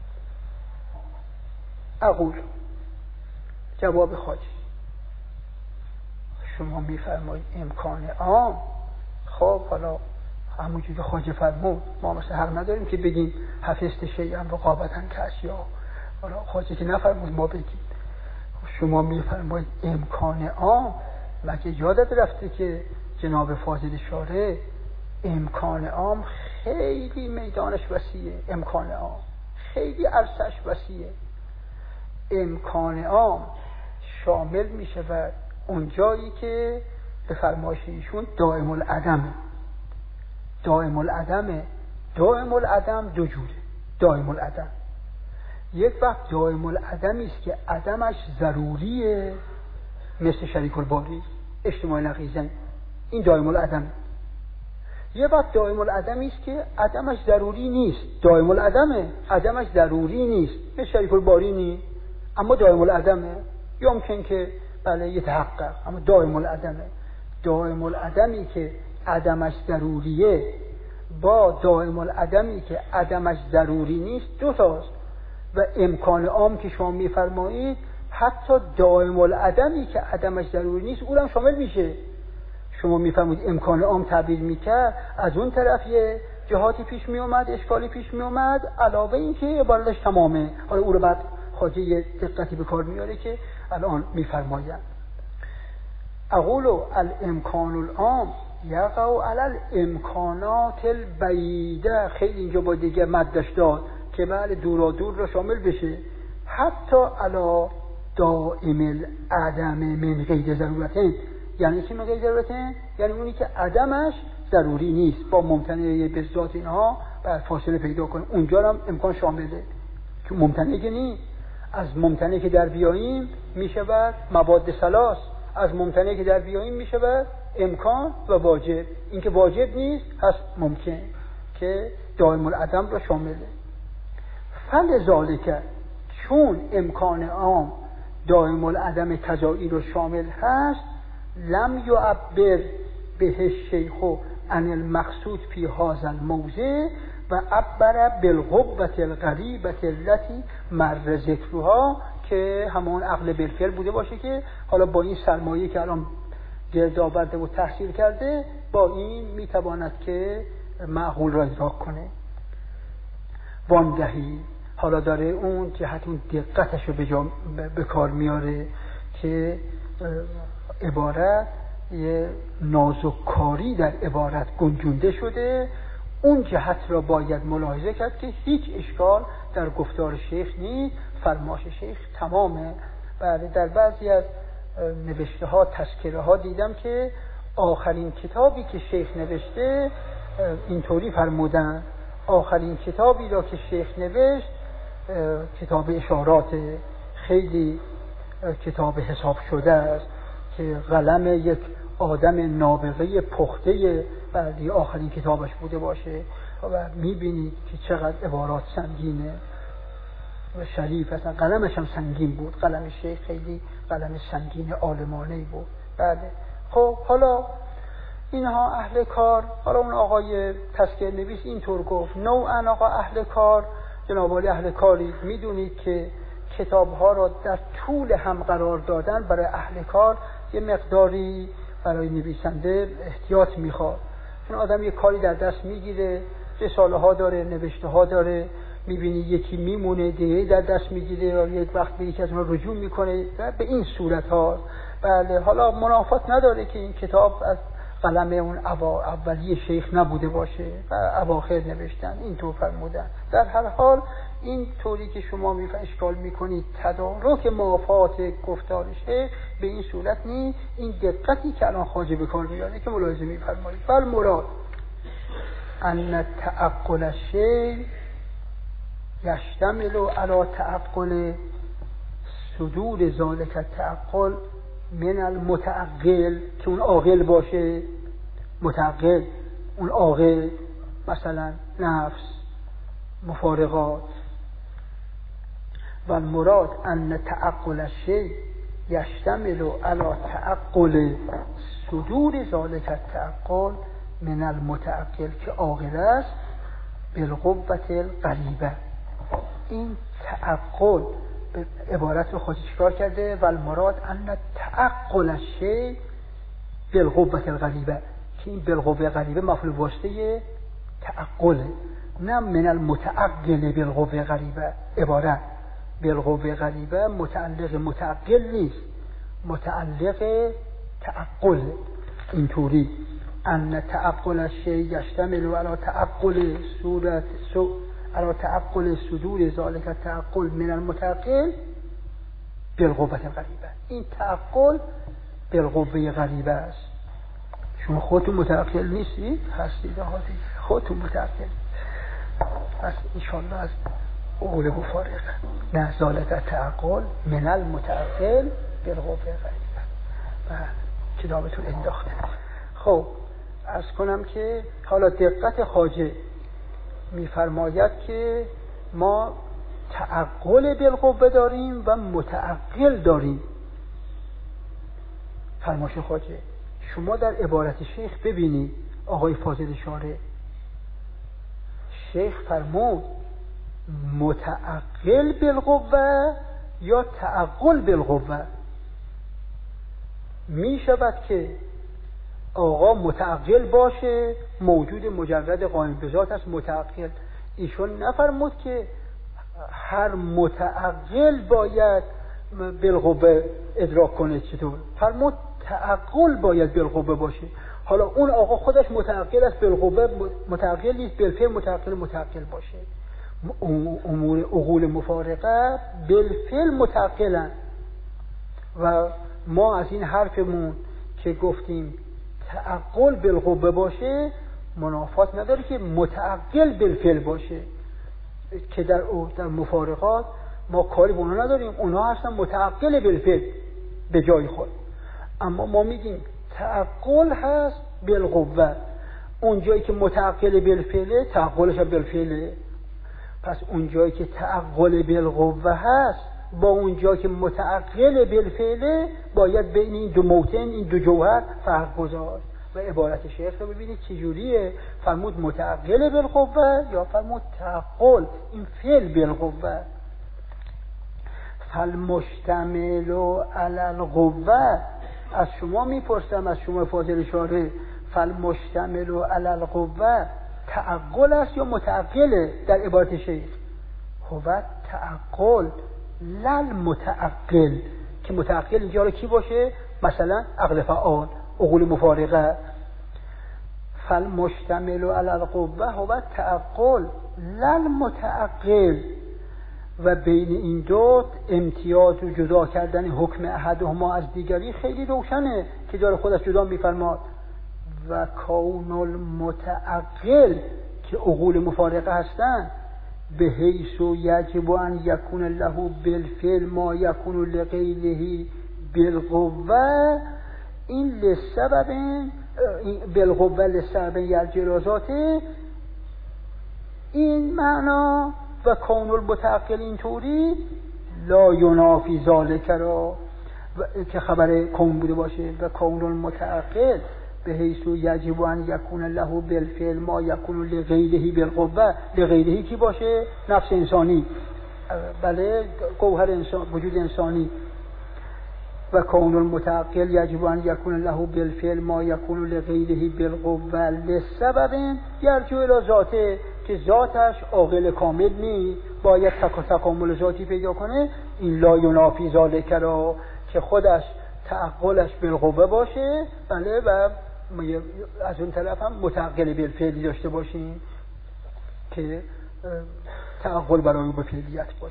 اقول جواب خواجه، شما میفرمایید امکان عام. خب حالا همونجوری که خواجه فرمود ما مثلا حق نداریم که بگیم حفظت شیئا رقابتا کاشیا. حالا خواجه که نفرمود ما بگیم. شما میفرمایید امکان عام، مگه یادت رفته که جناب فاضل شارع امکان عام خیلی میدانش وسیعه، امکان عام خیلی عرصه‌اش وسیعه. امکان عام شامل میشه و اون جایی که به فرمایش ایشون دائم العدمه. دائم العدمه دائم العدم دو جوره. دائم العدم یک وقت دائم العدمی است که عدمش ضروریه، مثل شریک الباری، اجتماع نقیضین، این دائم العدم. یه وقت دائم العدمی است که عدمش ضروری نیست، دائم العدمه، عدمش ضروری نیست، مثل شریک الباری نیست، اما دائم العدمه. یمکن که بله یتحقق، اما دائم العدمه. دائم العدمی که عدمش ضروریه با دائم العدمی که عدمش ضروری نیست دو تاست. و امکان عام که شما میفرمایید حتی دائم العدمی که عدمش ضروری نیست اون هم شامل میشه. شما میفرمایید امکان عام تعبیر میکرد، از اون طرف یه جهاتی پیش میومد، اشکالی پیش میومد، علاوه این که عبارتش تمامه. حالا او رو بعد خواجه یه دقتی به کار میاره که الان میفرمایند. اقول الامکان العام یقع علی الامکانات البعیده. خیلی اینجا با دیگه مدش داد که بله دورا دور را شامل بشه. حتی علی دائم العدم من غیر ضرورتین. یعنی چی من غیر ضرورتین؟ یعنی اونی که عدمش ضروری نیست، با ممتنع به ذات اینها بعد فاصله پیدا کنه، اونجا هم امکان شامله. که ممتنع که نیست، از ممتنع که در بیاییم میشه بر مواد ثلاث، از ممتنع که در بیاییم میشه بر امکان و واجب. این که واجب نیست هست ممکن که دائم العدم را شامله. فلذالک چون امکان عام دائم العدم تجائی رو شامل هست، لم یعبر به الشیخ عن المقصود فی هذا الموضع و عبر بالقوة القریبة التي مر ذکرها، که همون عقل بالفعل بوده باشه که حالا با این سرمایه که الان گرد آورده و تحصیل کرده با این میتواند که معقول را ادراک کنه. وانگهی حالا داره اون جهت اون دقتش رو به کار میاره که عبارت یه نازکاری در عبارت گنجونده شده. اون جهت را باید ملاحظه کرد که هیچ اشکال در گفتار شیخ نیست، فرماش شیخ تمامه. بله در بعضی از نوشته ها تذکره ها دیدم که آخرین کتابی که شیخ نوشته اینطوری فرمودن، آخرین کتابی را که شیخ نوشت کتاب اشارات، خیلی کتاب حساب شده است که قلم یک آدم نابغه پخته بعدی آخرین کتابش بوده باشه و میبینید که چقدر عبارات سنگینه و شریف، اصلا قلمش هم سنگین بود، قلم شیخ خیلی قلم سنگین عالمانه‌ای بود. بله خب حالا اینها اهل کار، حالا اون آقای تذکره نویس اینطور گفت نوعا آقا اهل کار، جناب عالی اهل کاری، میدونید که کتاب ها را در طول هم قرار دادن برای اهل کار یه مقداری برای نویسنده احتیاط میخواد. چون آدم یه کاری در دست میگیره، رساله ها داره، نوشته ها داره، میبینی یکی میمونه دیگه در دست میگیره یا یک وقت به یکی از اونها رجوع میکنه، به این صورت ها. بله، حالا منافات نداره که این کتاب از قلم اون اولی شیخ نبوده باشه و اواخر نوشتن، اینطور فرمودن. در هر حال این طوری که شما می اشکال میکنید تدارک موافات گفتار شیخ به این صورت نیست. این دقتی که الان خواجه به کار میاره که ملاحظه میفرمایید. بل مراد ان تعقل الشیء یشتمل علی تعقل صدور ذالک التعقل من المتعقل، که اون عاقل باشه، متعقل اون عاقل، مثلا نفس، مفارقات. و المراد ان تعقل الشیء یشتمل علی تعقل صدور ذالک التعقل من المتعقل، که عاقل است، بالقوة القریبه. این تعقل عبارت رو خودش چیکار کرده؟ و المراد ان تعقل الشیء بالقوة القریبه، که این بالقوة القریبه مفعول واسطه تعقل، نه من المتعقل بالقوة القریبه. عبارت بالقوة القریبه متعلق متعقل نیست، متعلق تعقل. اینطوری ان تعقل الشیء یشتمل علی تعقل صورت سو علی تعقل صدور ذالک التعقل من المتعقل بالقوة القریبه. این تعقل بالقوة القریبه است. شما خودتون متعقل نیستید؟ هستید آقا دیگه، خودتون متعقل. پس انشاءالله از عقول مفارقه، نه ذالک التعقل من المتعقل بالقوة القریبه. و کتابتون انداخته. خب عرض کنم که حالا دقت خواجه میفرماید که ما تعقل بالقوه داریم و متعقل داریم. فرمایش خواجه شما در عبارت شیخ ببینید، آقای فاضل شارع شیخ فرمود متعقل بالقوه یا تعقل بالقوه. می شود که آقا متعقل باشه، موجود مجرد قائم به ذات است متعقل. ایشون نفرمود که هر متعقل باید بالقوه ادراک کنه. چطور؟ فرمود تعقل باید بالقوه باشه. حالا اون آقا خودش متعقل است، بالقوه متعقل نیست، بالفعل متعقل متعقل باشه. امور عقول مفارقه بالفعل متعقلن. و ما از این حرفمون که گفتیم تعقل بالقوه باشه منافات نداره که متعقل بالفعل باشه، که در در مفارقات ما کاری با اونها نداریم، اونها هستن متعقل بالفعل به جای خود. اما ما میگیم تعقل هست بالقوه. اون جایی که متعقل بالفعله تعقلش بالفعله. پس اون جایی که تعقل بالقوه هست با اون جایی که متعقل بالفعله باید بین این دو موطن، این دو جوهر فرق گذاشت. و عبارت شیخ رو ببینید چجوریه. فرمود متعقل بالقوه یا فرمود تعقل، این فعل بالقوه. فالمشتمل علی القوه، از شما میپرسم، از شما فاضل شارع، فالمشتمل علی القوه تعقل است یا متعقله؟ در عبارت شیخ هو تعقل لل متعقل، که متعقل اینجا رو کی باشه؟ مثلا عقل فعال، عقول مفارقه. فالمشتمل علی القوه هو تعقل لل متعقل. و بین این دو امتیاز و جدا کردن حکم احدهما از دیگری خیلی روشنه که داره خودش جدا میفرماد. و کون المتعقل که عقول مفارقه هستن به حیث یجب ان یکون له بالفعل ما یکون لغیره بالقوه، این لسبب بالقوه لسبب یرجرازاته، این معنا. و کون المتعقل اینطوری لا ینافی ذالک را که خبر کون بوده باشه. و کون المتعقل به حیث یجب ان یکون له بالفعل ما یکون لغیره بالقوه، لغیره کی باشه؟ نفس انسانی. بله گوهر انسان، وجود انسانی. و کون المتعقل یجب ان یکون له بالفعل ما یکون لغیره بالقوه لسبب یرجع الی ذاته، که ذاتش عاقل کامل نی، باید تک و تکامل ذاتی پیدا کنه. این لا ینافی ذالک را، که خودش تعقلش بالقوه باشه، بله، و از اون طرف هم متعقل بالفعلی داشته باشیم که تعقل برای او به فعلیت باشه.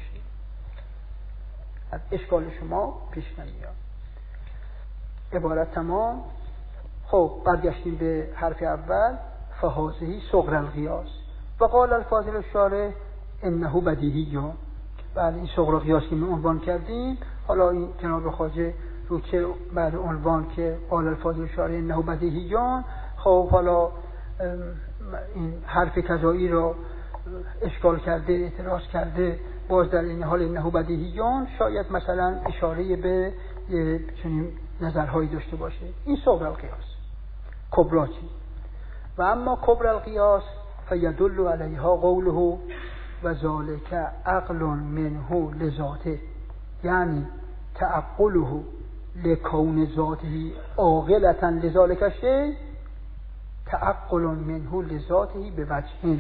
از اشکال شما پیش نمیاد. عبارت تمام. خب برگشتیم به حرف اول، فهذه صغر القیاس. و قال الفاضل الشارح انه بدیهی. بله این صغر القیاس که ما عنوان کردیم، حالا این جناب خواجه رو که بعد عنوان که قال الفاضل الشارح انه بدیهی، خب حالا این حرف کذایی را اشکال کرده، اعتراض کرده، باز در این حال انه بدیهیان شاید مثلا اشاره به چنین نظرهایی داشته باشه. این صغر القیاس. کبرا چی؟ و اما کبر القیاس فیدل علیها قوله و ذالک عقل منه لذاته، یعنی تعقله لکون ذاته عاقلة لذالک الشیء تعقل منه لذاته بوجه،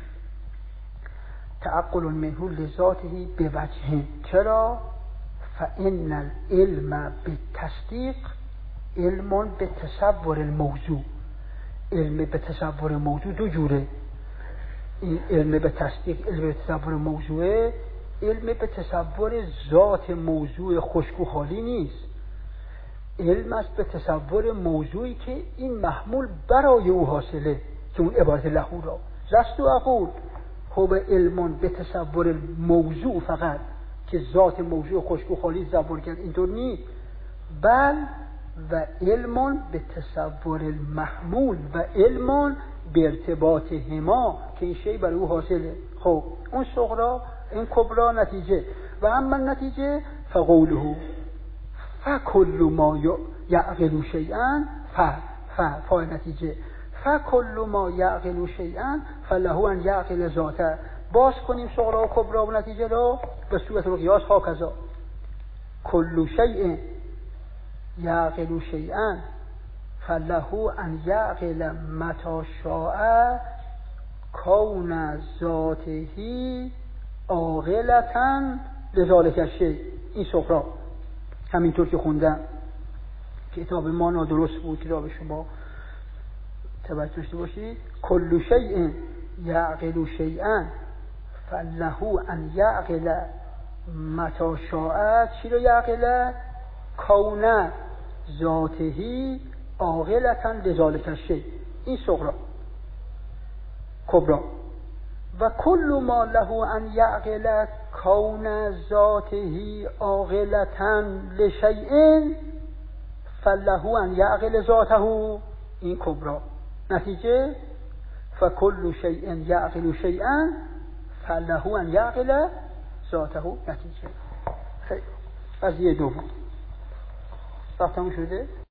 تعقل منه لذاته بوجه. چرا؟ فإن العلم بالتصدیق علم به تصور الموضوع. علم به تصور موضوع دو جوره. این علم به تصدیق، علم به تصور موضوع، علم به تصور ذات موضوع خشک و خالی نیست. علم است به تصور موضوعی که این محمول برای او حاصله، که اون عبارت لهو را لست و اقول هو علم به تصور موضوع فقط، که ذات موضوع خشک و خالی تصور کرد، اینطور نیست. بل و علم به تصور المحمول و علم به ارتباط هما، که این شی برای او حاصله. خب اون صغرا، این کبرا نتیجه. و اما نتیجه فقوله فکل ما یعقل شیئا ف ف فای نتیجه فکل ما یعقل شیئا فله ان یعقل ذاته. باز کنیم صغرا و کبرا و نتیجه را به صورت القیاس هاکذا. کل شیء یعقل شیئا فله ان یعقل متی شاء کون ذاته عاقلة لذالک الشیء. این صغرا همینطور که خوندم، کتاب ما نادرست بود، کتاب شما توجه داشته باشید. کل شیء یعقل شیئا فله ان یعقل متی شاء، چی رو یعقل؟ کون ذاته عاقلة لذالک الشیء. این صغرا. کبرا و کل ما له ان یعقل کون ذاته عاقلة لشیء فله ان یعقل ذاته. این کبرا. نتیجه فکل شیء یعقل شیئا فله ان یعقل ذاته. نتیجه. خیلی قضیه دوم وقتمون شده.